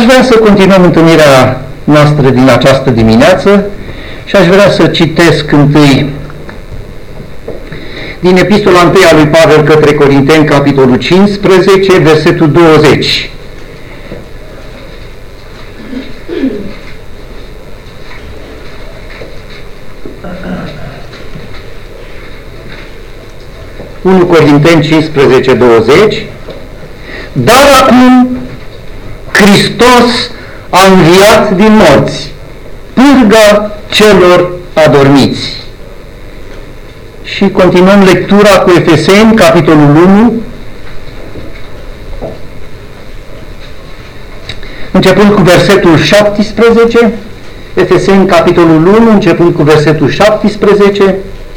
Aș vrea să continuăm întâlnirea noastră din această dimineață și aș vrea să citesc întâi din Epistola 1 a lui Pavel către Corinteni, capitolul 15, versetul 20. Unu Corinteni 15, 20. Dar acum Hristos a înviat din morți, pârga celor adormiți. Și continuăm lectura cu Efeseni, capitolul 1, începând cu versetul 17, Efeseni, capitolul 1, începând cu versetul 17.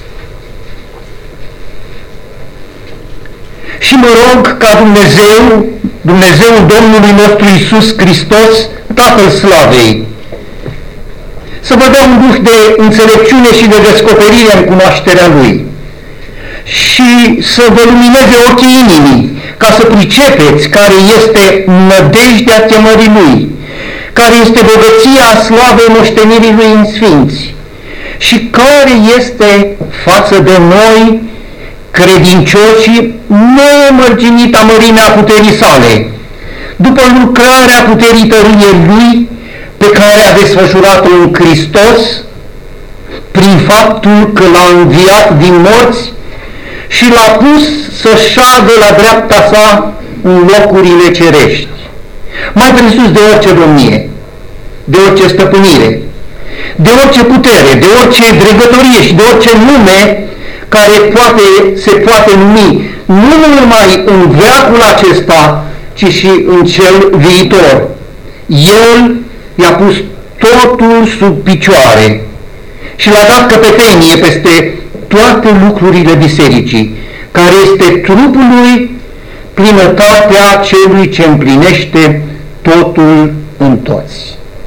Și mă rog ca Dumnezeul Domnului nostru Iisus Hristos, Tatăl Slavei, să vă dea un duh de înțelepciune și de descoperire în cunoașterea Lui și să vă lumineze ochii inimii, ca să pricepeți care este nădejdea chemării Lui, care este bogăția slavei moștenirii Lui în sfinți și care este față de noi credincioșii nemărginita mărimea puterii sale, după lucrarea puterii tăriei Lui, pe care a desfășurat-o în Hristos, prin faptul că l-a înviat din morți și l-a pus să șadă la dreapta sa în locurile cerești, mai presus de orice domnie, de orice stăpânire, de orice putere, de orice dregătorie și de orice nume care se poate numi, nu numai în veacul acesta, ci și în cel viitor. El i-a pus totul sub picioare și l-a dat căpetenie peste toate lucrurile bisericii, care este trupul lui, plinătatea celui ce împlinește totul în toți.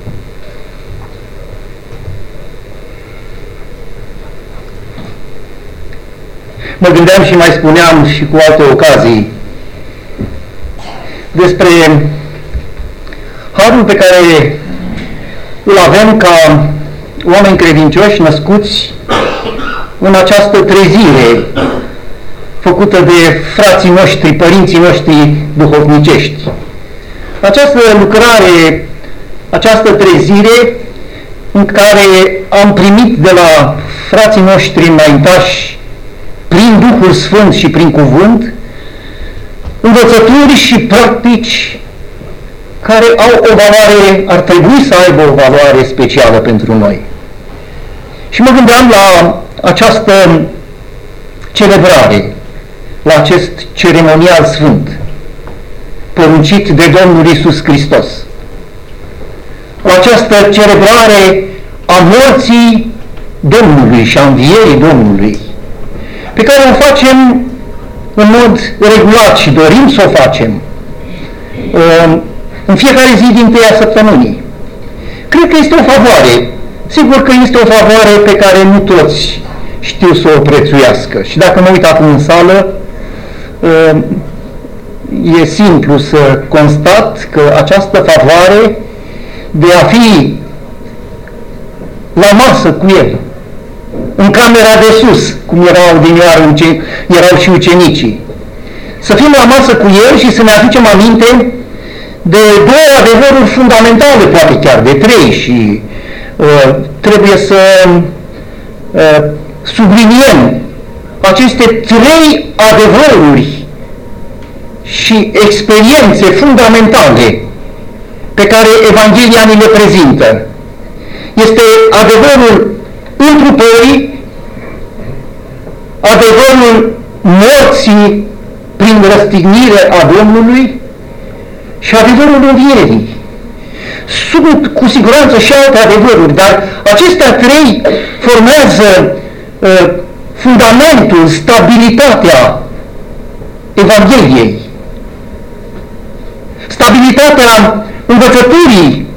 Mă gândeam și mai spuneam și cu alte ocazii despre harul pe care îl avem ca oameni credincioși născuți în această trezire făcută de frații noștri, părinții noștri duhovnicești. Această lucrare, această trezire în care am primit de la frații noștri înaintași prin Duhul Sfânt și prin cuvânt, învățături și practici care au o valoare, ar trebui să aibă o valoare specială pentru noi. Și mă gândeam la această celebrare, la acest ceremonial sfânt, poruncit de Domnul Iisus Hristos. La această celebrare a morții Domnului și a învierii Domnului, pe care o facem în mod regulat și dorim să o facem în fiecare zi din tâia săptămânii. Cred că este o favoare. Sigur că este o favoare pe care nu toți știu să o prețuiască. Și dacă mă uit acum în sală, e simplu să constat că această favoare de a fi la masă cu El, în camera de sus, cum erau și ucenicii, să fim la masă cu El și să ne aducem aminte de două adevăruri fundamentale, poate chiar de trei, și trebuie să subliniem aceste trei adevăruri și experiențe fundamentale pe care Evanghelia ni le prezintă. Este adevărul întrupării, adevărul morții prin răstignire a Domnului și adevărul învierii. Sunt cu siguranță și alte adevăruri, dar acestea trei formează fundamentul, stabilitatea Evangheliei, stabilitatea învățăturii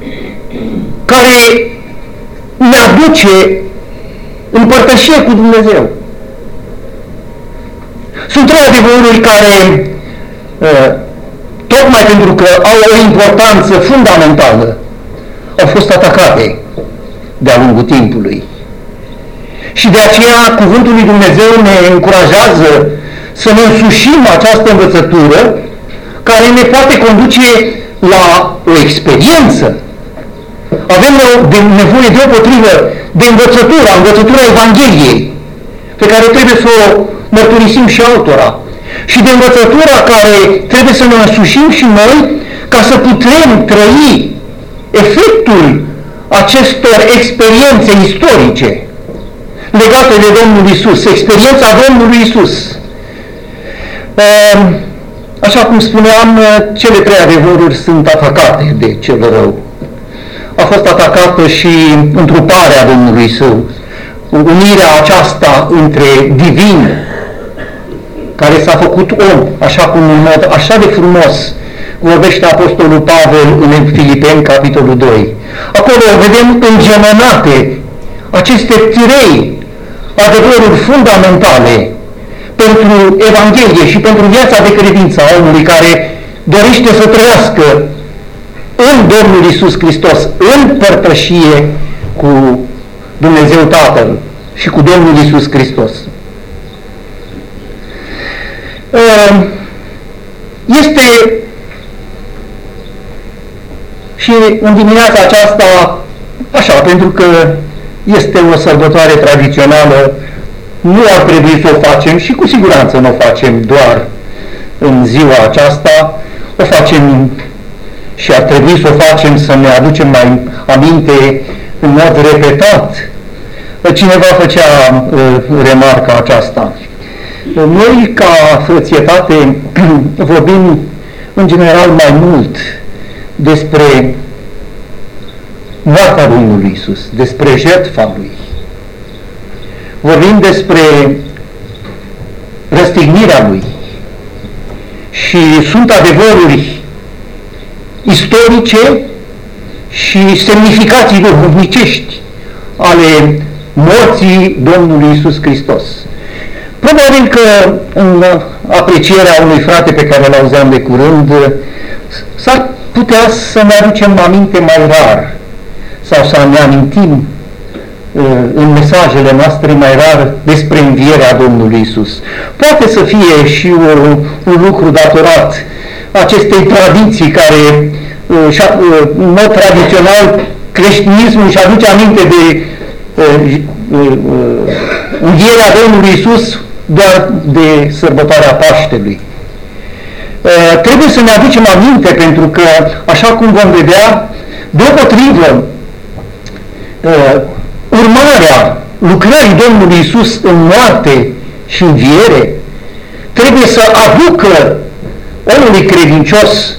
care ne aduce în părtășie cu Dumnezeu. Sunt trei adevăruri care tocmai pentru că au o importanță fundamentală, au fost atacate de-a lungul timpului. Și de aceea cuvântul lui Dumnezeu ne încurajează să ne însușim această învățătură care ne poate conduce la o experiență. Avem nevoie deopotrivă de învățătura Evangheliei, pe care trebuie să o mărturisim și altora. Și de învățătura care trebuie să ne însușim și noi ca să putem trăi efectul acestor experiențe istorice legate de Domnul Iisus, experiența Domnului Iisus. Așa cum spuneam, cele trei adevăruri sunt atacate de cel rău. A fost atacată și întruparea Domnului Său, unirea aceasta între divin, care s-a făcut om, așa cum în mod așa de frumos vorbește Apostolul Pavel în Filipeni, capitolul 2. Acolo vedem îngemănate aceste trei adevăruri fundamentale pentru Evanghelie și pentru viața de credință a omului care dorește să trăiască în Domnul Iisus Hristos, în părtășie cu Dumnezeu Tatăl și cu Domnul Iisus Hristos. Este și în dimineața aceasta, așa, pentru că este o sărbătoare tradițională, nu ar trebui să o facem și cu siguranță nu o facem doar în ziua aceasta, o facem și ar trebui să o facem să ne aducem mai aminte în mod repetat. Cineva făcea remarca aceasta. Noi, ca frățietate, vorbim în general mai mult despre moartea Domnului Iisus, despre jertfa Lui. Vorbim despre răstignirea Lui. Și sunt adevăruri istorice și semnificații duhovnicești ale morții Domnului Iisus Hristos. Probabil că în aprecierea unui frate pe care l-auzeam de curând, s-ar putea să ne aducem aminte mai rar sau să ne amintim în mesajele noastre mai rar despre învierea Domnului Iisus. Poate să fie și un lucru datorat acestei tradiții care, în mod tradițional, creștinismul își aduce aminte de învierea Domnului Iisus doar de sărbătoarea Paștelui. Trebuie să ne aducem aminte pentru că, așa cum vom vedea, deopotrivă, urmarea lucrării Domnului Iisus în moarte și înviere trebuie să aducă omului credincios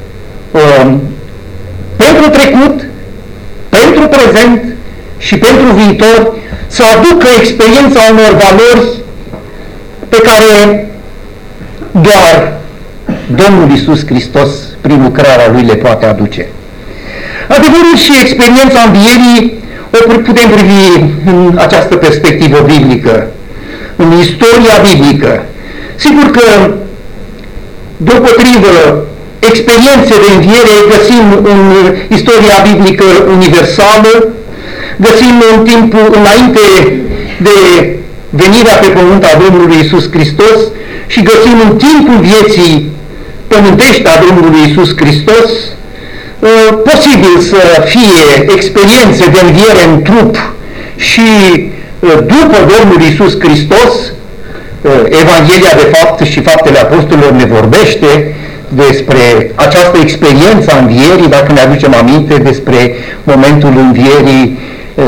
pentru trecut, pentru prezent și pentru viitor, să aducă experiența unor valori pe care doar Domnul Iisus Hristos, prin lucrarea Lui, le poate aduce. Adevărul și experiența învierii o putem privi în această perspectivă biblică, în istoria biblică. Sigur că, deopotrivă, experiențe de înviere găsim în istoria biblică universală, găsim în timpul înainte de venirea pe pământ a Domnului Iisus Hristos și găsim în timpul vieții pământești a Domnului Iisus Hristos. Posibil să fie experiențe de înviere în trup și după Domnul Iisus Hristos. Evanghelia, de fapt, și Faptele Apostolilor ne vorbește despre această experiență a învierii, dacă ne aducem aminte despre momentul învierii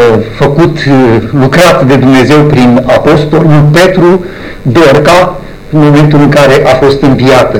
lucrat de Dumnezeu prin apostolul Petru, Dorca, în momentul în care a fost înviată.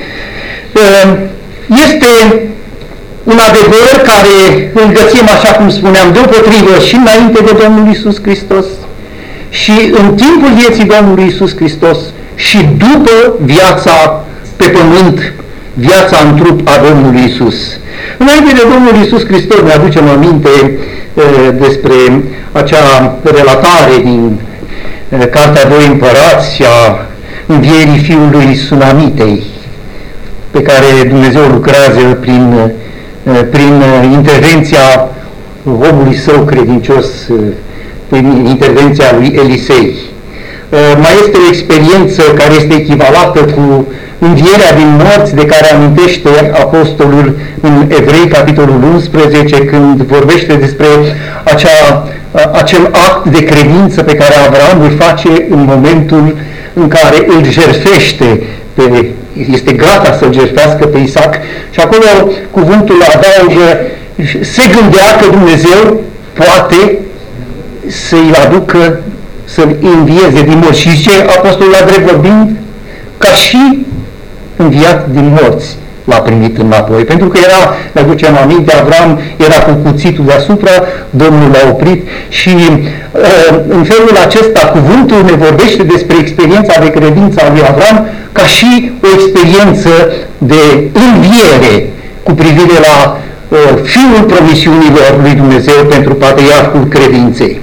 Este un adevăr care îl găsim, așa cum spuneam, deopotrivă și înainte de Domnul Iisus Hristos și în timpul vieții Domnului Iisus Hristos și după viața pe pământ, viața în trup a Domnului Iisus. Înainte de Domnul Iisus Hristos ne aducem aminte despre acea relatare din Cartea 2 Împărați a învierii fiului Sunamitei. pe care Dumnezeu lucrează prin intervenția omului său credincios, prin intervenția lui Elisei. Mai este o experiență care este echivalată cu învierea din morți, de care amintește apostolul în Evrei, capitolul 11, când vorbește despre acel act de credință pe care Avram îl face în momentul în care îl jertfește, este gata să-l jertfească pe Isaac. Și acolo cuvântul adaugă, se gândea că Dumnezeu poate să-i aducă, să-l învieze din morți. Și zice apostolul la drept vorbind, ca și înviat din morți l-a primit înapoi. Pentru că era, ne aducem aminte, Avram era cu cuțitul deasupra, Domnul l-a oprit și în felul acesta cuvântul ne vorbește despre experiența de credință a lui Avram ca și o experiență de înviere cu privire la fiul promisiunilor lui Dumnezeu pentru patriarhul credinței.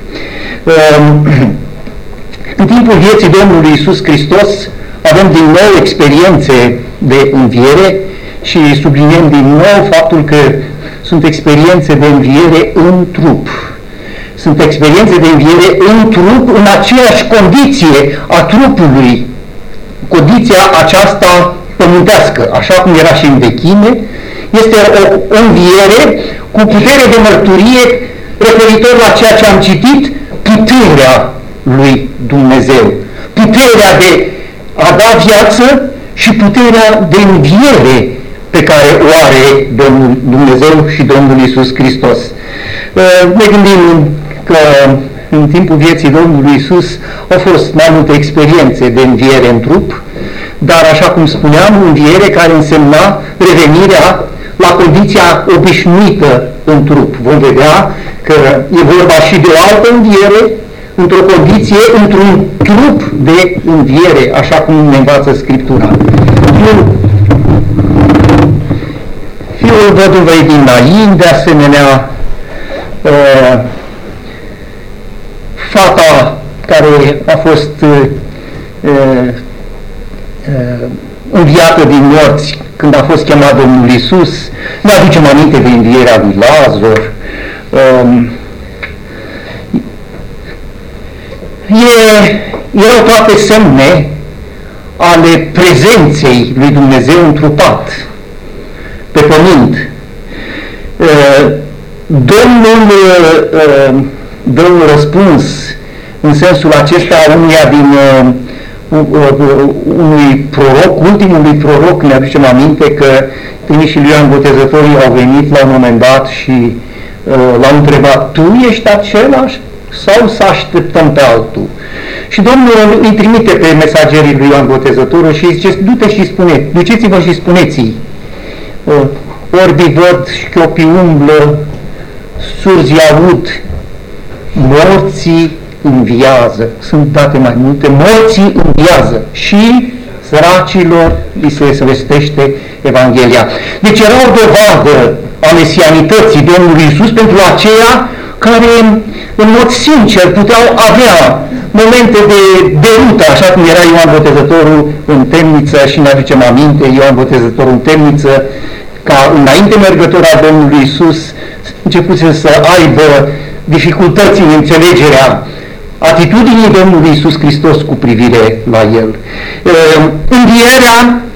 În timpul vieții Domnului Iisus Hristos avem din nou experiențe de înviere și subliniem din nou faptul că sunt experiențe de înviere în trup. Sunt experiențe de înviere în trup, în aceeași condiție a trupului, condiția aceasta pământească, așa cum era și în vechime. Este o înviere cu putere de mărturie referitor la ceea ce am citit, puterea lui Dumnezeu, puterea de a da viață și puterea de înviere pe care o are Domnul Dumnezeu și Domnul Iisus Hristos. Ne gândim că în timpul vieții Domnului Iisus au fost mai multe experiențe de înviere în trup, dar așa cum spuneam, înviere care însemna revenirea la condiția obișnuită în trup. Vom vedea că e vorba și de o altă înviere, într-o condiție, într-un trup de înviere, așa cum ne învață Scriptura. Fiul văduvei din Nain, de asemenea, fata care a fost înviată din morți când a fost chemat Domnul Iisus, ne aducem aminte de învierea lui Lazar. Erau toate semne ale prezenței lui Dumnezeu întrupat pe pământ. Domnul dă un răspuns în sensul acesta unuia din unui proroc, ultimului proroc. Ne aducem aminte că trimișii lui Ioan Botezătorii au venit la un moment dat și l-au întrebat: tu ești același sau să așteptăm pe altul? Și Domnul îi trimite pe mesagerii lui Ioan Botezătorul și îi zice: du-te și spune, duceți-vă și spuneți-i, orbii văd, șchiopii umblă, surzi aud, morții înviază. Sunt date mai multe, morții înviază și săracilor li se vestește Evanghelia. Deci era o dovadă a mesianității Domnului Iisus pentru aceia care în mod sincer puteau avea momente de derută, așa cum era Ioan Botezătorul în temniță, și ne aducem aminte, Ioan Botezătorul în temniță, ca înainte mergător al Domnului Iisus, începuse să aibă dificultăți în înțelegerea atitudinii Domnului Iisus Hristos cu privire la el. Învierea,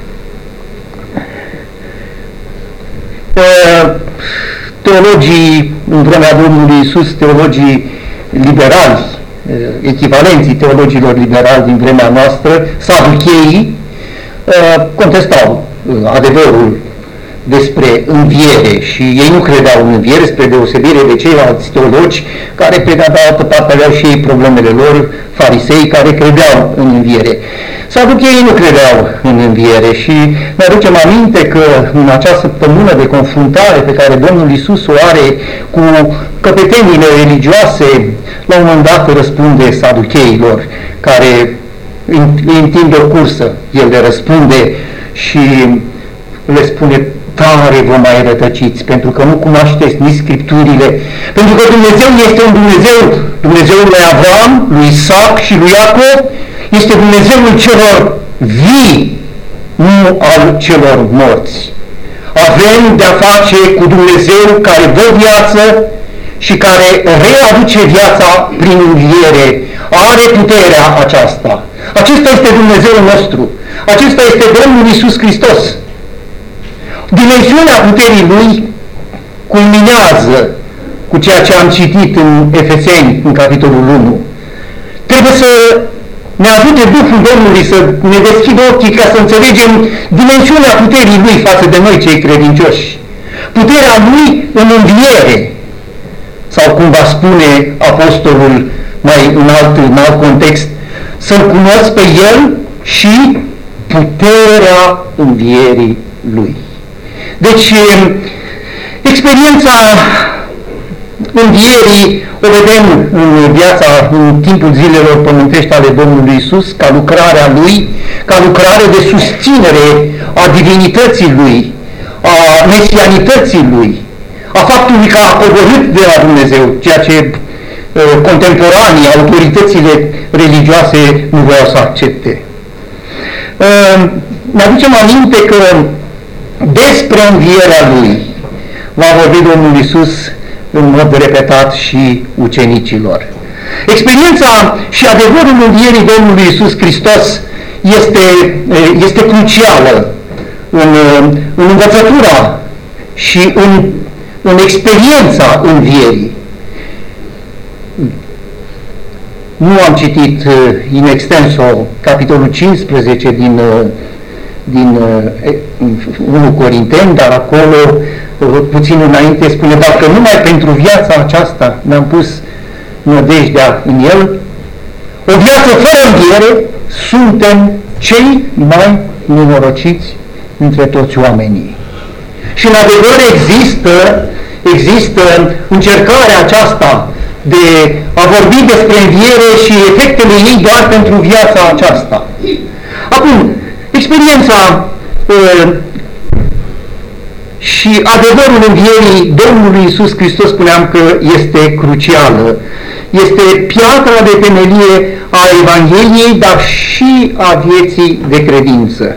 teologii în vremea Domnului Iisus, teologii liberali, echivalenții teologilor liberali din vremea noastră, saducheii, contestau adevărul despre înviere și ei nu credeau în înviere, spre deosebire de ceilalți teologi care, pe de altă parte, aveau și ei problemele lor, farisei, care credeau în înviere. Saducheii nu credeau în înviere și ne aducem aminte că în acea săptămână de confruntare pe care Domnul Iisus o are cu căpetenile religioase, la un moment dat răspunde saducheilor, care îi întinde o cursă. El le răspunde și le spune: tare vă mai rătăciți, pentru că nu cunoașteți nici Scripturile, pentru că Dumnezeu este un Dumnezeu, Dumnezeul lui Avram, lui Isaac și lui Iacov, este Dumnezeul celor vii, nu al celor morți. Avem de-a face cu Dumnezeu care dă viață și care readuce viața prin înviere. Are puterea aceasta. Acesta este Dumnezeul nostru. Acesta este Domnul Iisus Hristos. Dimensiunea puterii Lui culminează cu ceea ce am citit în Efeseni, în capitolul 1. Trebuie să ne ajute Duhul Domnului să ne deschidă ochii ca să înțelegem dimensiunea puterii Lui față de noi cei credincioși. Puterea Lui în înviere. Sau cum va spune apostolul mai în alt context, să-L cunosc pe El și puterea învierii Lui. Deci, experiența învierii o vedem în viața, în timpul zilelor pământești ale Domnului Iisus, ca lucrarea Lui, ca lucrare de susținere a divinității Lui, a mesianității Lui, a faptului că a coborât de la Dumnezeu, ceea ce contemporanii, autoritățile religioase nu voiau să accepte. Ne aducem aminte că despre învierea Lui va vorbi Domnul Iisus în mod repetat și ucenicilor. Experiența și adevărul învierii Domnului Iisus Hristos este crucială în învățătura și în experiența învierii. Nu am citit in extenso capitolul 15 din 1 Corinteni, dar acolo, puțin înainte, spune: dacă numai pentru viața aceasta ne-am pus nădejdea în El, o viață fără înviere, suntem cei mai nenorociți dintre toți oamenii. Și în adevăr există încercarea aceasta de a vorbi despre înviere și efectele ei doar pentru viața aceasta. Acum, experiența și adevărul învierii Domnului Iisus Hristos, spuneam că este crucială. Este piatra de temelie a Evangheliei, dar și a vieții de credință.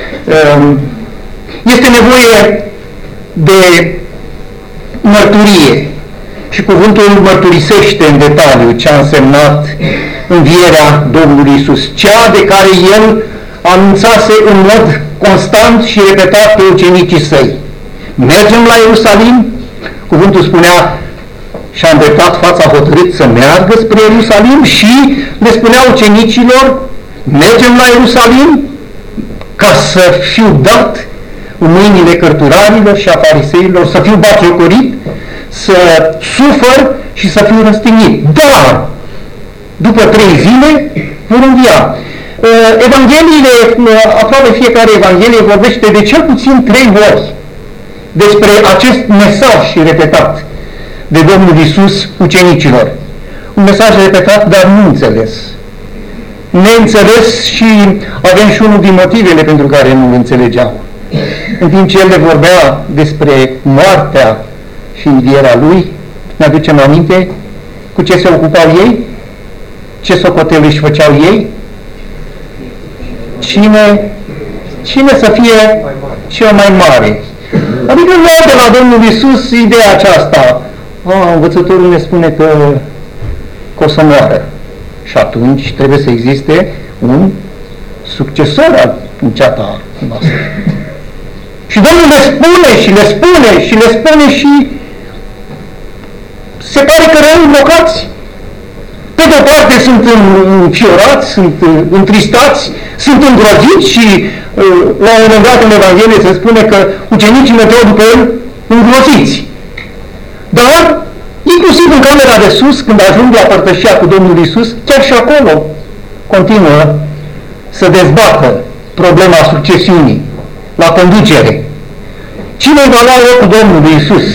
Este nevoie de mărturie și cuvântul mărturisește în detaliu ce a însemnat învierea Domnului Iisus, cea de care El anunțase în mod constant și repetat pe ucenicii Săi. Mergem la Ierusalim, cuvântul spunea, și-a îndreptat fața hotărât să meargă spre Ierusalim, și le spunea ucenicilor: mergem la Ierusalim ca să fiu dat în mâinile cărturarilor și a fariseilor, să fiu batjocorit, să sufăr și să fiu răstignit. Dar după 3 zile vor învia. Evangheliile, aproape fiecare Evanghelie vorbește de cel puțin 3 ori despre acest mesaj repetat de Domnul Iisus ucenicilor. Un mesaj repetat, dar nu înțeles. Neînțeles, și avem și unul din motivele pentru care nu îl înțelegeau. În timp ce El le vorbea despre moartea și învierea Lui, ne aducem aminte cu ce se ocupau ei, ce socotel își făceau ei, cine să fie cel mai mare. Adică luau de la Domnul Iisus ideea aceasta: învățătorul ne spune că o să moară și atunci trebuie să existe un succesor al ceata noastră. Și Domnul le spune și le spune și le spune și se pare că rămân blocați. Pe de-o parte sunt înfiorați, sunt întristați, sunt îngroziți și la un moment dat în Evanghelie se spune că ucenicii mergeau după El îngroziți. Dar, inclusiv în camera de sus, când ajung la părtășia cu Domnul Iisus, chiar și acolo continuă să dezbată problema succesiunii la conducere. Cine va lua locul Domnului Iisus?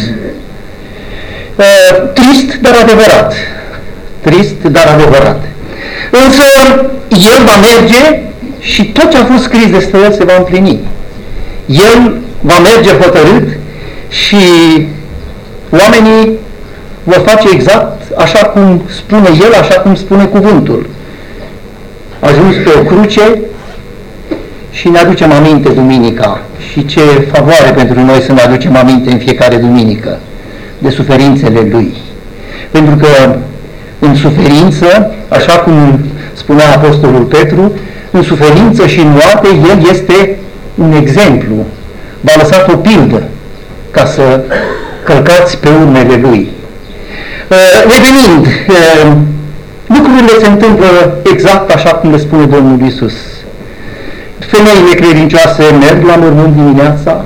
Trist, dar adevărat. Trist, dar adevărat. Însă El va merge și tot ce a fost scris despre El se va împlini. El va merge hotărât și oamenii vor face exact așa cum spune El, așa cum spune cuvântul. Ajuns pe o cruce și ne aducem aminte duminica. Și ce favoare pentru noi să ne aducem aminte în fiecare duminică de suferințele Lui. Pentru că în suferință, așa cum spunea Apostolul Petru, în suferință și în moarte El este un exemplu. V-a lăsat o pildă ca să călcați pe urmele Lui. Revenind, lucrurile se întâmplă exact așa cum le spune Domnul Iisus. Femeile credincioase merg la mormânt dimineața,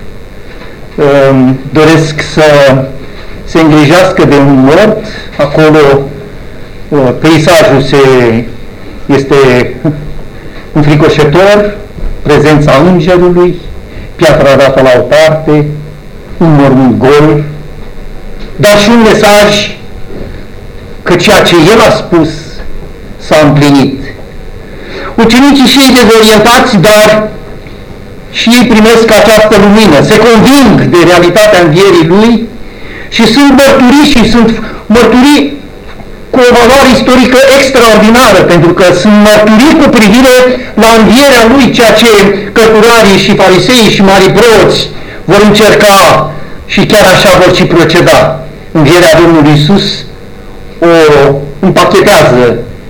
doresc să se îngrijească de un mort, acolo peisajul este înfricoșător, prezența îngerului, piatra dată la o parte, un mormânt gol, dar și un mesaj că ceea ce El a spus s-a împlinit. Ucenicii și ei dezorientați, dar și ei primesc această lumină, se conving de realitatea învierii Lui și sunt mărturii și sunt mărturii cu o valoare istorică extraordinară, pentru că sunt mărturii cu privire la învierea Lui, ceea ce cărturarii și fariseii și mari preoți vor încerca și chiar așa vor și proceda. Învierea Domnului Iisus o împachetează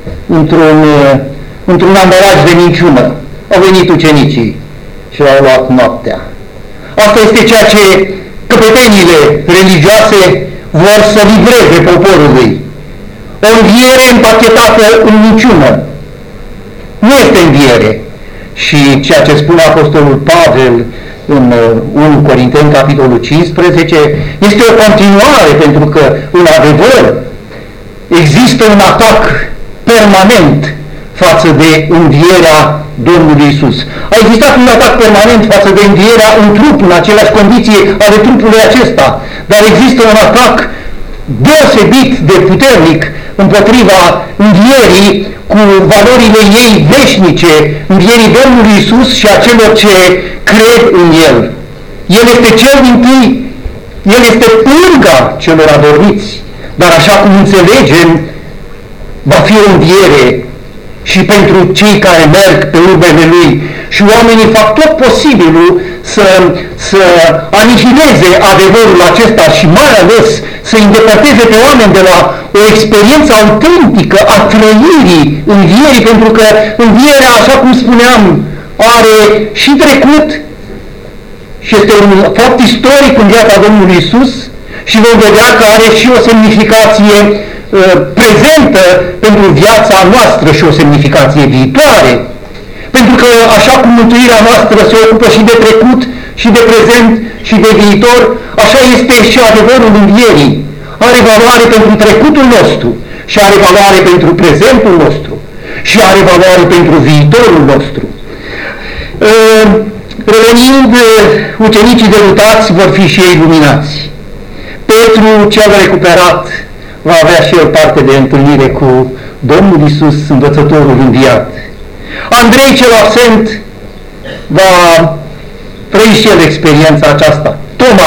într-un ambalaj de minciună. Au venit ucenicii și l-au luat noaptea. Asta este ceea ce căpetenile religioase vor să livreze poporului. O înviere împachetată în minciună. Nu este înviere. Și ceea ce spune Apostolul Pavel în 1 Corinteni, capitolul 15, este o continuare, pentru că, în adevăr, există un atac permanent față de învierea Domnului Iisus. A existat un atac permanent față de învierea în trup, în aceleași condiții ale trupului acesta, dar există un atac deosebit de puternic împotriva învierii cu valorile ei veșnice, învierii Domnului Iisus și a celor ce cred în El. El este cel dintâi, El este pârga celor adormiți, dar așa cum înțelegem, va fi o înviere și pentru cei care merg pe urmele Lui. Și oamenii fac tot posibilul să anihileze adevărul acesta și mai ales să îndepărteze pe oameni de la o experiență autentică a trăirii învierii, pentru că învierea, așa cum spuneam, are și trecut și este un fapt istoric în viața Domnului Iisus și vom vedea că are și o semnificație prezentă pentru viața noastră și o semnificație viitoare. Pentru că așa cum mântuirea noastră se ocupă și de trecut, și de prezent, și de viitor, așa este și adevărul învierii. Are valoare pentru trecutul nostru, și are valoare pentru prezentul nostru, și are valoare pentru viitorul nostru. Revenind, ucenicii derutați vor fi și ei luminați. Petru, cel recuperat, va avea și el parte de întâlnire cu Domnul Iisus, învățătorul înviat. Andrei, cel absent, va trăi și el experiența aceasta.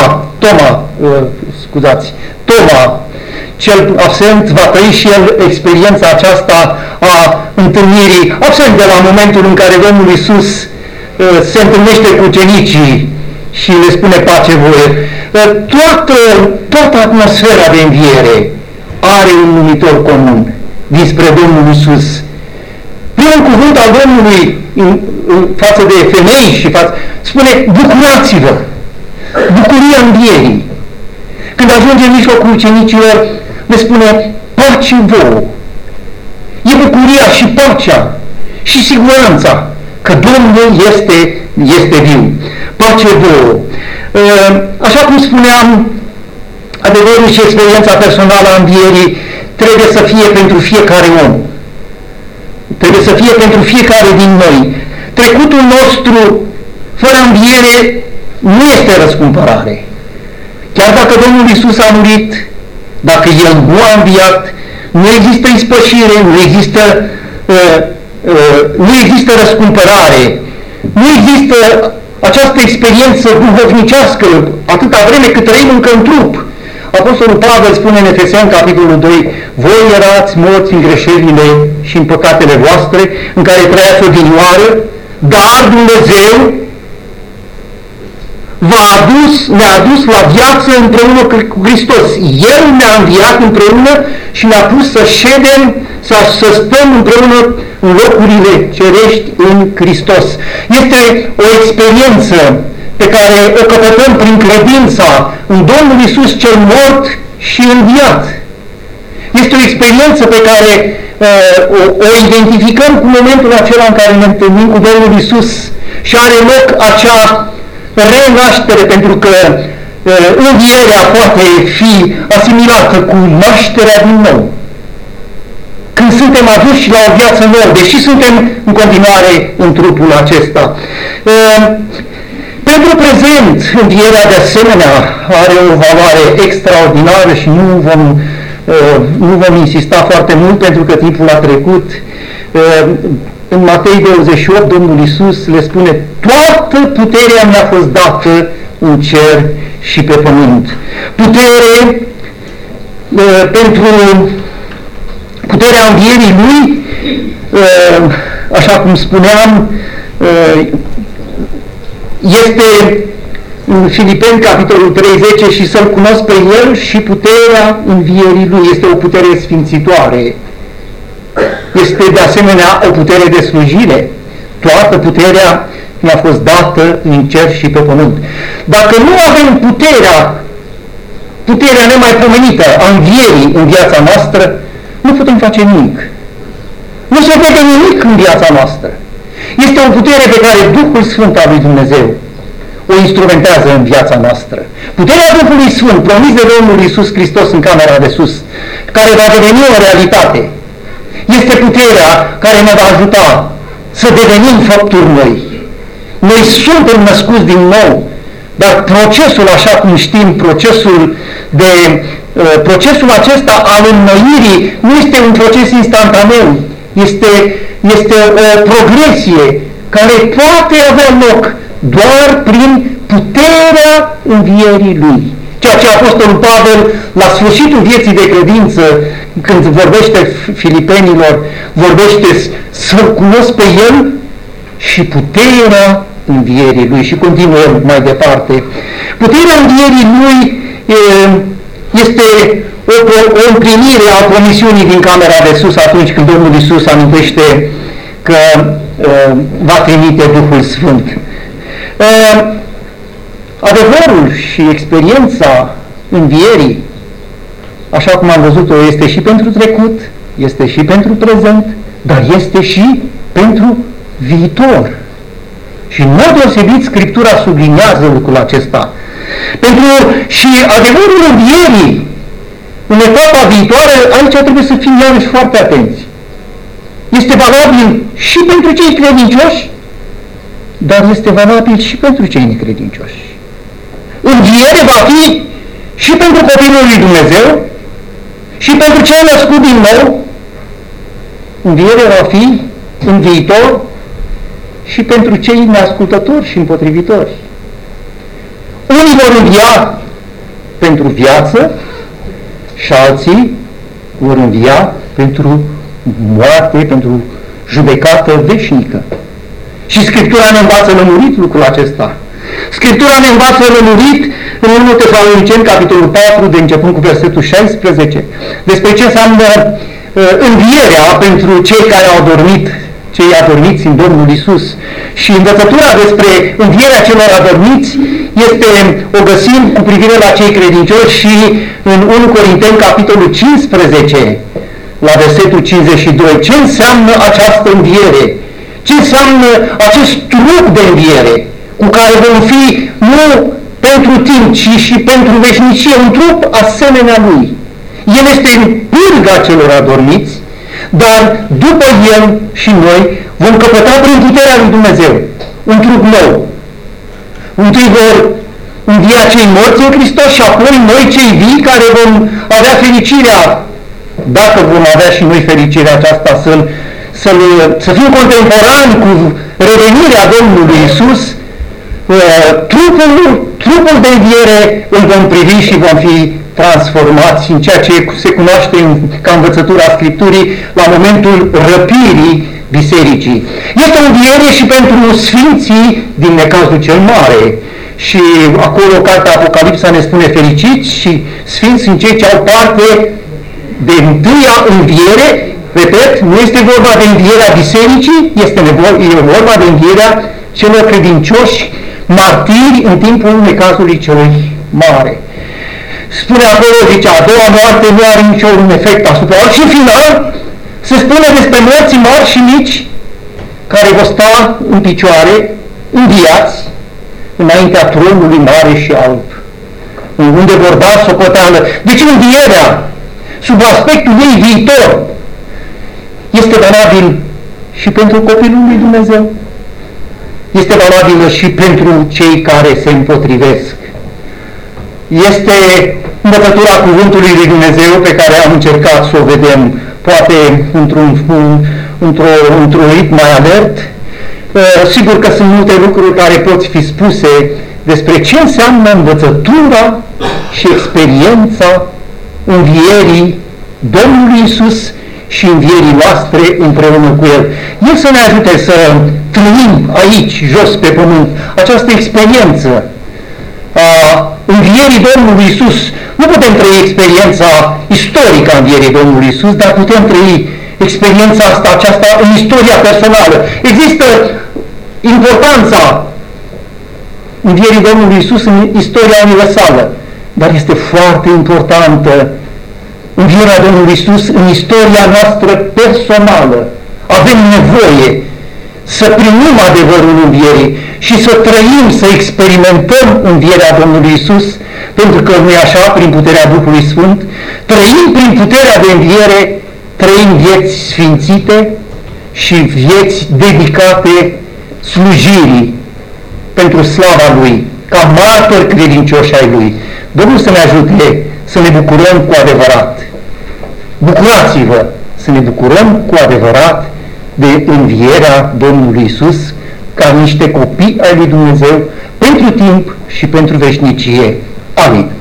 Toma, cel absent, va trăi și el experiența aceasta a întâlnirii, absent de la momentul în care Domnul Iisus se întâlnește cu ucenicii și le spune pace voie. Toată atmosfera de înviere are un numitor comun dinspre Domnul Iisus. Primul cuvânt al Domnului față de femei și spune: bucurați-vă! Bucuria învierii. Când ajunge în mijlocul ucenicilor, le spune: pace vouă! E bucuria și pacea și siguranța că Domnul este viu. Pace vouă! Așa cum spuneam, adevărul și experiența personală a învierii trebuie să fie pentru fiecare om. Trebuie să fie pentru fiecare din noi. Trecutul nostru, fără înviere, nu este răscumpărare. Chiar dacă Domnul Iisus a murit, dacă El nu a înviat, nu există ispășire, nu există răscumpărare, nu există această experiență duhovnicească atâta vreme cât trăim încă în trup. Apostolul Pavel spune în Efeseni, capitolul 2: voi erați morți în greșelile și în păcatele voastre, în care trăiați odinioară, Dar Dumnezeu ne-a adus la viață împreună cu Hristos. El ne-a înviat împreună și ne-a pus să ședem, să stăm împreună în locurile cerești în Hristos. Este o experiență pe care o căpătăm prin credința în Domnul Iisus cel mort și înviat. Este o experiență pe care o identificăm cu momentul acela în care ne întâlnim cu Domnul Iisus și are loc acea renaștere, pentru că învierea poate fi asimilată cu nașterea din nou. Când suntem aduși la o viață nouă, deși suntem în continuare în trupul acesta. Pentru prezent, învierea de asemenea are o valoare extraordinară și nu vom insista foarte mult pentru că timpul a trecut. În Matei 28, Domnul Iisus le spune: toată puterea mi-a fost dată în cer și pe pământ. Pentru puterea învierii Lui, așa cum spuneam, este în Filipeni, capitolul 30, și să-L cunosc pe El și puterea învierii Lui. Este o putere sfințitoare. Este de asemenea o putere de slujire. Toată puterea mi-a fost dată în cer și pe pământ. Dacă nu avem puterea nemaipomenită a învierii în viața noastră, nu putem face nimic. Nu se vede nimic în viața noastră. Este o putere pe care Duhul Sfânt al lui Dumnezeu o instrumentează în viața noastră. Puterea Duhului Sfânt, promis de Domnul Iisus Hristos în camera de sus, care va deveni o realitate, este puterea care ne va ajuta să devenim făpturi noi. Noi suntem născuți din nou, dar procesul, așa cum știm, procesul acesta al înnoirii nu este un proces instantaneu, este o progresie care poate avea loc doar prin puterea învierii Lui. Ceea ce Apostolul Pavel, la sfârșitul vieții de credință, când vorbește filipenilor, vorbește să-L cunosc pe El și puterea învierii Lui. Și continuăm mai departe. Puterea învierii Lui este o împlinire a promisiunii din camera de sus atunci când Domnul Iisus amintește că va trimite Duhul Sfânt. Adevărul și experiența învierii, așa cum am văzut-o, este și pentru trecut, este și pentru prezent, dar este și pentru viitor. Și în mod deosebit Scriptura subliniază lucrul acesta. Și adevărul învierii în etapa viitoare, aici trebuie să fim iarăși foarte atenți. Este valabil și pentru cei credincioși, dar este valabil și pentru cei necredincioși. Înviere va fi și pentru copilul lui Dumnezeu și pentru cei născuți din nou. Înviere va fi în viitor și pentru cei neascultători și împotrivitori. Unii vor învia pentru viață și alții vor învia pentru moarte, pentru judecată veșnică. Și Scriptura ne învață lămurit lucrul acesta. Scriptura ne învață lămurit în 1 Tesaloniceni, capitolul 4, de începând cu versetul 16, despre ce înseamnă învierea pentru cei care au adormit, cei adormiți în Domnul Iisus. Și învățătura despre învierea celor adormiți o găsim cu privire la cei credincioși și în 1 Corinteni, capitolul 15, la versetul 52. Ce înseamnă această înviere? Ce înseamnă acest trup de înviere cu care vom fi nu pentru timp, ci și pentru veșnicie, un trup asemenea Lui. El este în pârga celor adormiți, dar după El și noi vom căpăta prin puterea lui Dumnezeu un trup nou. Întâi vor învia cei morți în Hristos și apoi noi cei vii care vom avea fericirea, dacă vom avea și noi fericirea aceasta, să fim contemporani cu revenirea Domnului Iisus. Trupul de înviere îl vom privi și vom fi transformați în ceea ce se cunoaște ca învățătura Scripturii la momentul răpirii bisericii. Este o înviere și pentru sfinții din necazul cel mare. Și acolo cartea Apocalipsa ne spune fericiți și sfinți sunt cei ce au parte de întâia înviere. Repet, nu este vorba de învierea bisericii, e vorba de învierea celor credincioși martiri în timpul necazului celui mare. Spune acolo, zice, a doua moarte nu are niciun efect asupra lor. Și în final se spune despre morții mari și mici care vor sta în picioare, înviați, înaintea tronului mare și alb, unde vor da socoteală. Deci învierea, sub aspectul ei viitor, este valabil și pentru copilul lui Dumnezeu. Este valabilă și pentru cei care se împotrivesc. Este învățătura cuvântului lui Dumnezeu pe care am încercat să o vedem, poate într-un ritm mai alert. Sigur că sunt multe lucruri care pot fi spuse despre ce înseamnă învățătura și experiența învierii Domnului Iisus și învierii noastre împreună cu El. El să ne ajute să trăim aici, jos pe pământ, această experiență a învierii Domnului Iisus. Nu putem trăi experiența istorică a învierii Domnului Iisus, dar putem trăi experiența aceasta în istoria personală. Există importanța învierii Domnului Iisus în istoria universală, dar este foarte importantă învierea Domnului Iisus în istoria noastră personală. Avem nevoie să primim adevărul învierii și să trăim, să experimentăm învierea Domnului Iisus, pentru că nu e așa, prin puterea Duhului Sfânt, trăim prin puterea de înviere, trăim vieți sfințite și vieți dedicate slujirii pentru slava Lui, ca martori credincioși ai Lui. Domnul să ne ajute să ne bucurăm cu adevărat. Bucurați-vă să ne bucurăm cu adevărat de învierea Domnului Iisus ca niște copii ai lui Dumnezeu pentru timp și pentru veșnicie. Amin.